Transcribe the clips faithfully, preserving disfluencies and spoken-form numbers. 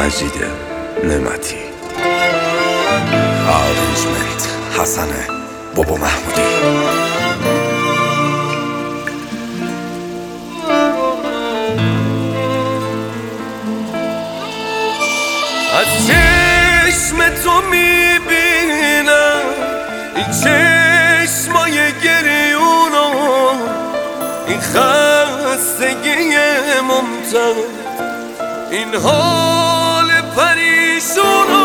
مجید نعمتی. آرنجمنت حسن بابا محمودی. از چشم تو میبینم این چشمای گریونو، این خستگی ممتد، این حال پریشونو.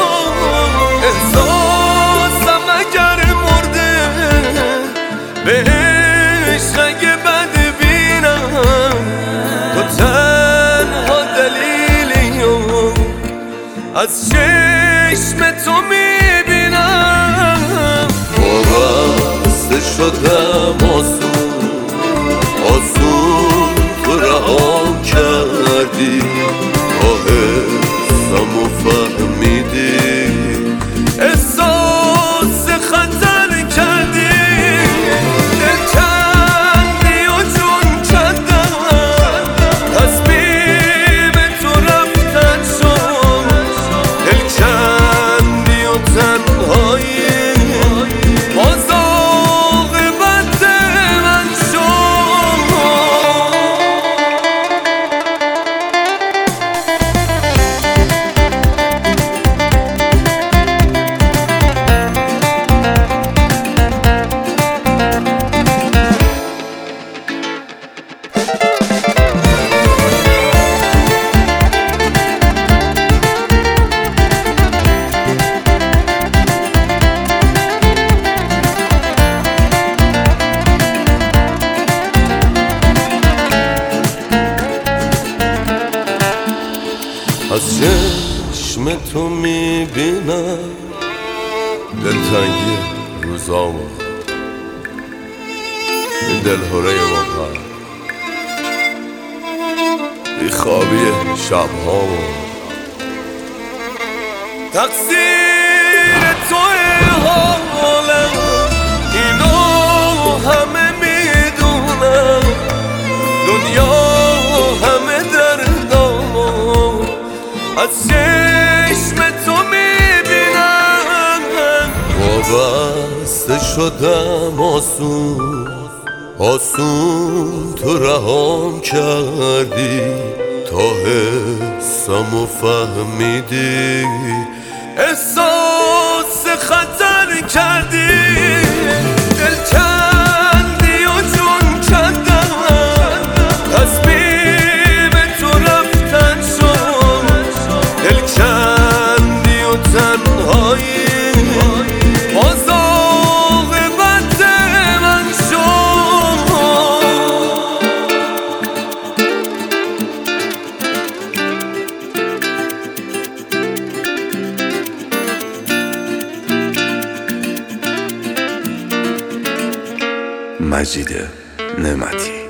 احساسم اگر مرده بهش اگه بد بینم، تو تنها دلیلی از چشم تو میبینم. وابسته شدم آسون آسون تو رهام کردی، تا حسم و فهمیدی، احساس خطر کردی، دل کندی و جون کندم، تصمیم تو رفتن شد، دل کندی و تنهایی باز عاقبت من شد. از چشم تو میبینم دلتنگی روزامو، این دلهوره واقعا، بیخوابی شبهامو. تقصیر توی حالم، اینو همه میدونم، دنیا همه دردامو از چشم تو میبینم. وابسته شدم آسون آسون تو رهام کردی، تا حسم و فهمیدی، احساس خطر کردی، دل کندی و جون کندم، تصمیم تو رفتن شد، دل کندی و تنهایی باز عاقبت من شد. مجید نعمتی.